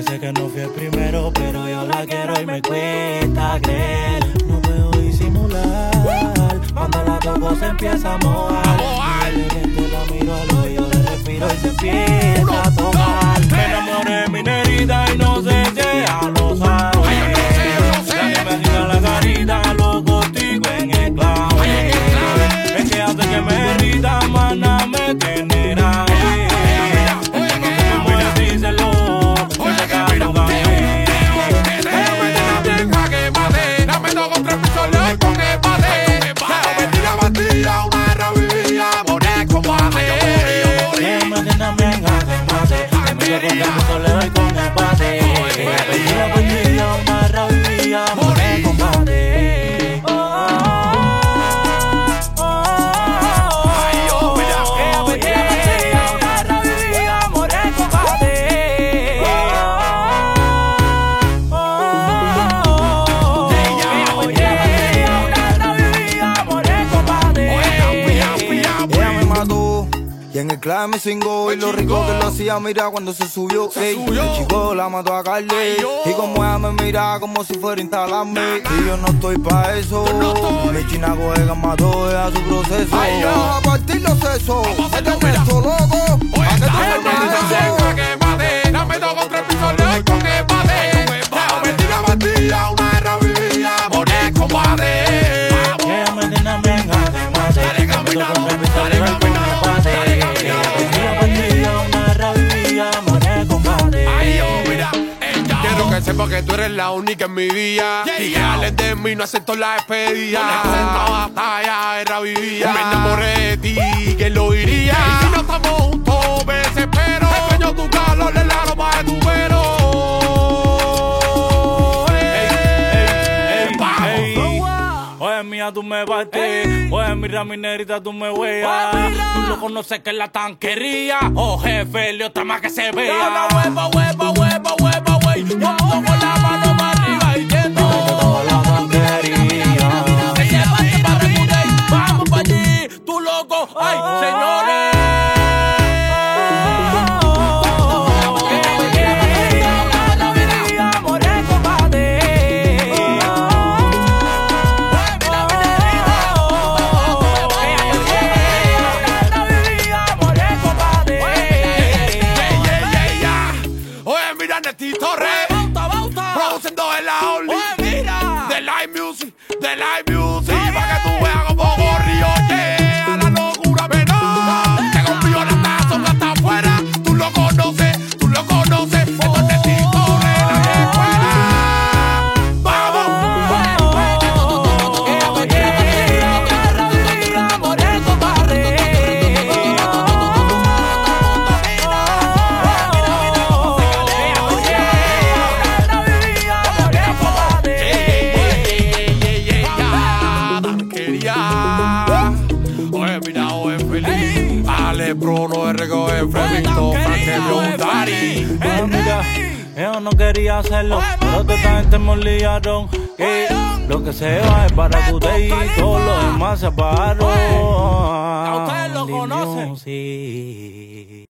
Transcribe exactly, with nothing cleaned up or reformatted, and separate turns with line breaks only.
sé que no fui el primero, pero yo la quiero y me cuesta creer. No puedo disimular, cuando la toco se empieza a mojar. Y de repente la miro al oído, le respiro y se empieza a tocar. Me enamoré de mi negrita y no sé si ella lo sabe. La que me tira la carita, lo contigo en el clave. Es que hace que me derrita, mana, me tiene grave.
Y en el club me cingó y lo rico que lo hacía, mira cuando se subió.
Se
ey,
subió.
El chico la mató a Carly. Y como ella me mira como si fuera a instalarme. Y yo no estoy pa' eso.
No estoy.
Mi china colega mató a su proceso.
Ay, yo.
Vamos a partir los sesos.
Vamos a
Este
hacer
es esto, loco.
Oye,
¿A qué tú
dale,
me
dale,
eso?
dale, que mate. Dame dos contra el piso, le doy con el bate. Ya me tira batida, una guerra vivía, morir combate.
Ella me tiene bien gato, mate.
Dale, caminando,
Me meto
dale,
con el
caminando,
bate.
dale, caminando.
Una rabia, more combate.
Ay, yo, mira, ella. Quiero que sepa que tú eres la única en mi vida. Yeah, y que hablen de mí, no acepto la despedida. No acepto batalla, guerra vivía. Me enamoré de ti, ¿quién lo diría? Y si no estamos juntos, me desespero. Extraño tu calor, el aroma de tu pelo.
Oye, mía, tú me bates. Oye, mira, mi negrita, tú me hueas. Tú lo conoces que es la tanquería. Oh, jefe, le otra más que se vea. Hueva, hueva, hueva, hueva, hueva. Yo ando con la mano para arriba y yendo. Toda la tanquería. Que llévate para recular. Vamos para allí, tú loco. Ay, señores.
Produciendo de la Only, de Live Music, de Live Music, para que tú veas como corrió, yeah, a la locura menor. Que conmigo las tazas hasta afuera, tú lo conoces, tú lo conoces, esto es de Tito de la escuela. Vamos. Oye, mira, oye, feliz. Ale, Bruno, R G O, Fremito, Frank, Dari.
Mira, yo no quería hacerlo, pero toda esta gente me liaron. Que lo que se va es para que usted y todos los demás se pararon.
Ya ustedes lo conocen.
Sí.